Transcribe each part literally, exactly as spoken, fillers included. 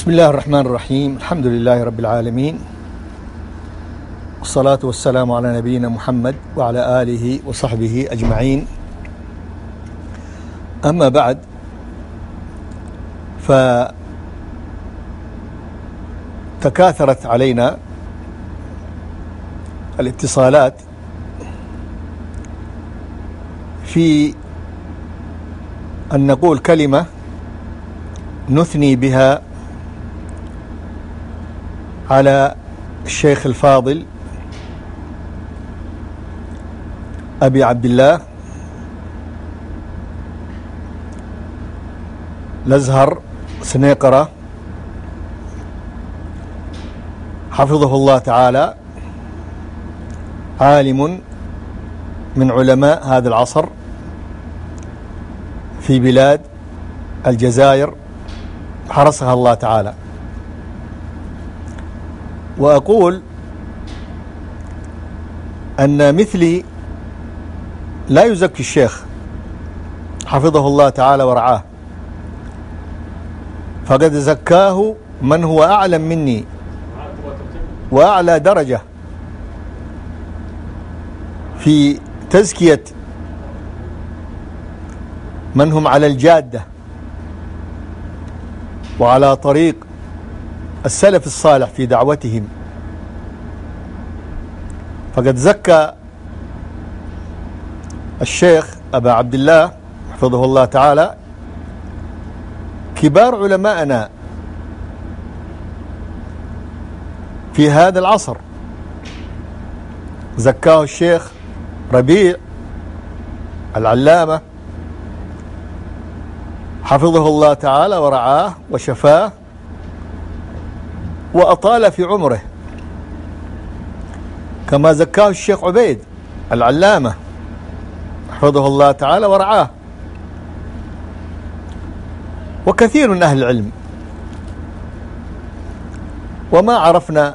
بسم الله الرحمن الرحيم. الحمد لله رب العالمين، والصلاة والسلام على نبينا محمد وعلى آله وصحبه أجمعين. أما بعد، فتكاثرت علينا الاتصالات في أن نقول كلمة نثني بها على الشيخ الفاضل أبي عبد الله الأزهر سنيقرة حفظه الله تعالى، عالم من علماء هذا العصر في بلاد الجزائر حرسها الله تعالى. وأقول أن مثلي لا يزكي الشيخ حفظه الله تعالى ورعاه، فقد زكاه من هو أعلم مني وأعلى درجة في تزكية من هم على الجادة وعلى طريق السلف الصالح في دعوتهم. فقد زكى الشيخ أبا عبد الله حفظه الله تعالى كبار علماءنا في هذا العصر. زكاه الشيخ ربيع العلامة حفظه الله تعالى ورعاه وشفاه وأطال في عمره، كما زكاه الشيخ عبيد العلامة حفظه الله تعالى ورعاه، وكثير من أهل العلم. وما عرفنا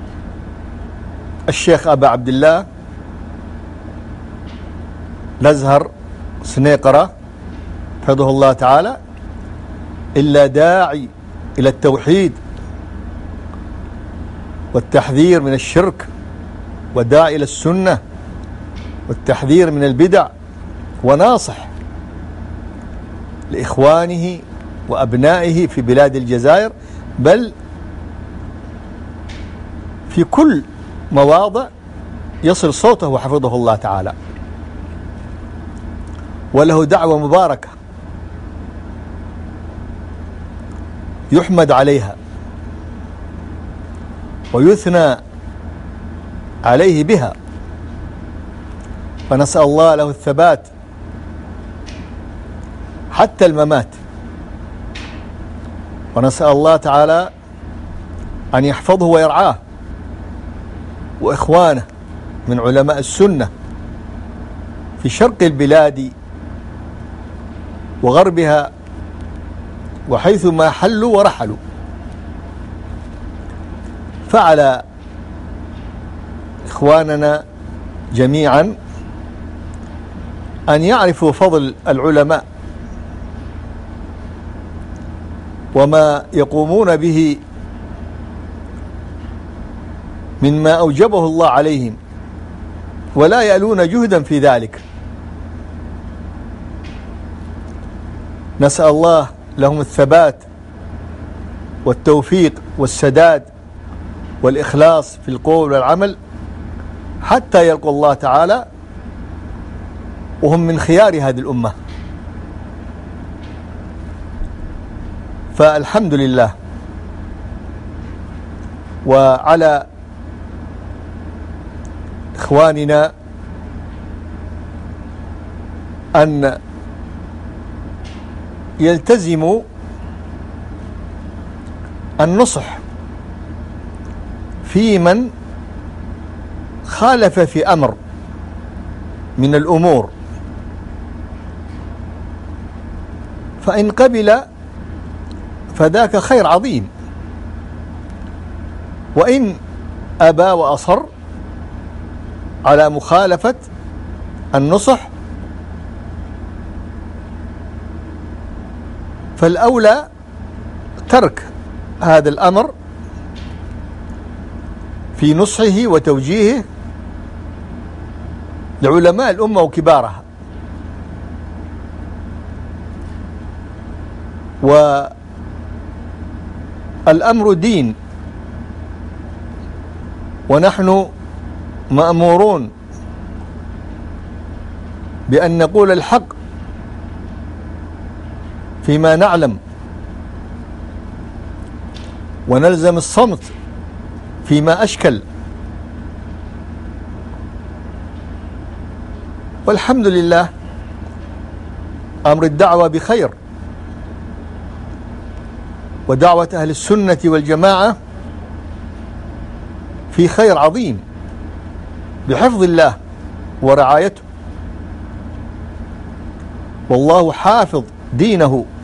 الشيخ أبا عبد الله الأزهر سنيقرة حفظه الله تعالى إلا داعي إلى التوحيد والتحذير من الشرك، وداعي إلى السنة والتحذير من البدع، وناصح لإخوانه وأبنائه في بلاد الجزائر، بل في كل مواضع يصل صوته حفظه الله تعالى. وله دعوة مباركة يحمد عليها ويثنى عليه بها، فنسأل الله له الثبات حتى الممات، ونسأل الله تعالى أن يحفظه ويرعاه وإخوانه من علماء السنة في شرق البلاد وغربها وحيث ما حلوا ورحلوا. فعلى إخواننا جميعا أن يعرفوا فضل العلماء وما يقومون به مما أوجبه الله عليهم، ولا يألون جهدا في ذلك. نسأل الله لهم الثبات والتوفيق والسداد والإخلاص في القول والعمل حتى يلقوا الله تعالى وهم من خيار هذه الأمة. فالحمد لله. وعلى إخواننا أن يلتزموا النصح في من خالف في أمر من الأمور، فإن قبل فذاك خير عظيم، وإن أبى وأصر على مخالفة النصح فالأولى ترك هذا الأمر في نصحه وتوجيهه لعلماء الأمة وكبارها، والأمر دين، ونحن مأمورون بأن نقول الحق فيما نعلم، ونلزم الصمت فيما أشكل. والحمد لله أمر الدعوة بخير، ودعوة أهل السنة والجماعة في خير عظيم بحفظ الله ورعايته، والله حافظ دينه